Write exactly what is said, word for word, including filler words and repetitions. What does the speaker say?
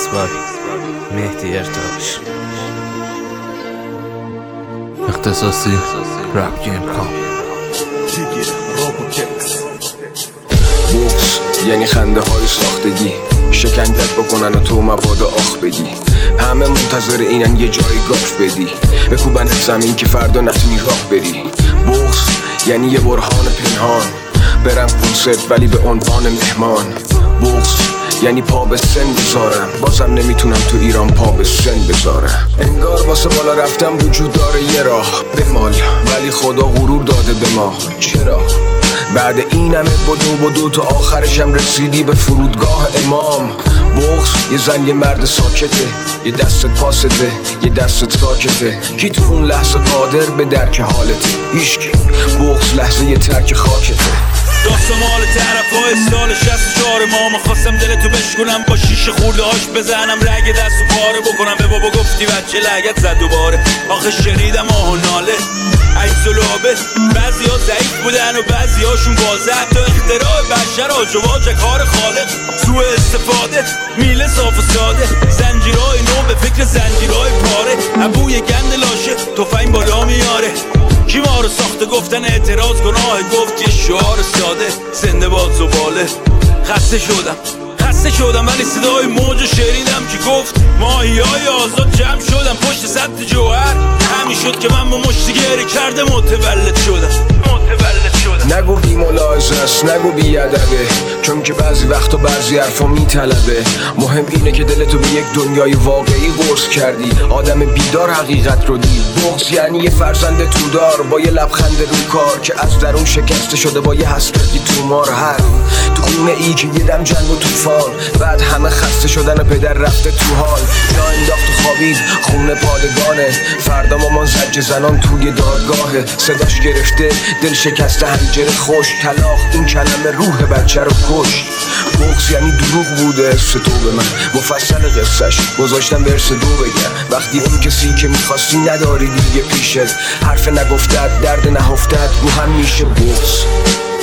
بار مهدی ارتاش اختصاصی رپ گیم کام. بوکس یعنی خنده های ساختگی، شکنجت بکنن و تو مواد آخ بدی. همه منتظر اینن یه جای گاف بدی، بکوبن زمین که فردا نتونی راه بری. بوکس یعنی یه برهان پنهان، برم کنسرت ولی به عنوان مهمان. بوکس یعنی پا به سن بذارم، بازم نمیتونم تو ایران پا به سن بذارم. انگار واسه بالا رفتم وجود داره یه راه بمال، ولی خدا غرور داده به ما. چرا؟ بعد این همه بدو بدو تا آخرشم رسیدی به فرودگاه امام. بغض یه زن یه مرد ساکته، یه دستت پاسته یه دستت ساکته. کی تو اون لحظه قادر به درک حالته؟ هیچکی. بغض لحظه یه ترک خاکته. داستان مال طرفای سال شصت و چهار ما میخواستم دلتو بشکنم، با شیشه خورده هاش بزنم، رگ دستو پاره بکنم. به بابا گفتی بچه لگت زد دوباره، آخه شنیدم آه و ناله عکس و لابه. بعضی ها ضعیف بودن و بعضی هاشون بازه، حتی اختراع بشر آج و واج کار خالق. سوء استفاده میله صاف و ساده، زنجیرهای نو به فکر زنجیرهای پاره. ابوی گند لاشه تفنگ بالا میاره، کی ما رو ساخته گفتن اعتراض گناه، گفت یه شعار ساده زنده باد زباله. خسته شدم خسته شدم ولی صدای موج شنیدم که گفت ماهی های آزاد جمع شدم پشت سد جوهر. همین شد که من با مشتی گره کرده متولد شدم متولد شدم. نگو بی ملاحظه است، نگو بی ادبه، چون که بعضی وقتا بعضی حرفا میطلبه. مهم اینه که دلتو به یک دنیای واقعی قرص کردی، آدم بیدار حقیقت رو دید. بغض یعنی یه فرزند تودار با یه لبخند رو کار، که از درون شکسته شده با یه حسرتی تومار. هر تو خونه ای که یه دم جنگ و توفان، بعد همه خسته شدن و پدر رفته تو حال. جا انداخت و خوابید خونه پادگانه، فردا مامان زجر زنان توی دادگاهه. صداش گرفته دل شکسته حنجره خوش، طلاق این کلمه روح بچه رو کش. بغض یعنی دروغ بوده حس تو به من، مفصل قصهش گذاشتم برس دو بگم. وقتی اون کسی که میخواستی نداری دیگه پیشت، حرف نگفتت درد نهفتت گو هم میشه. بغض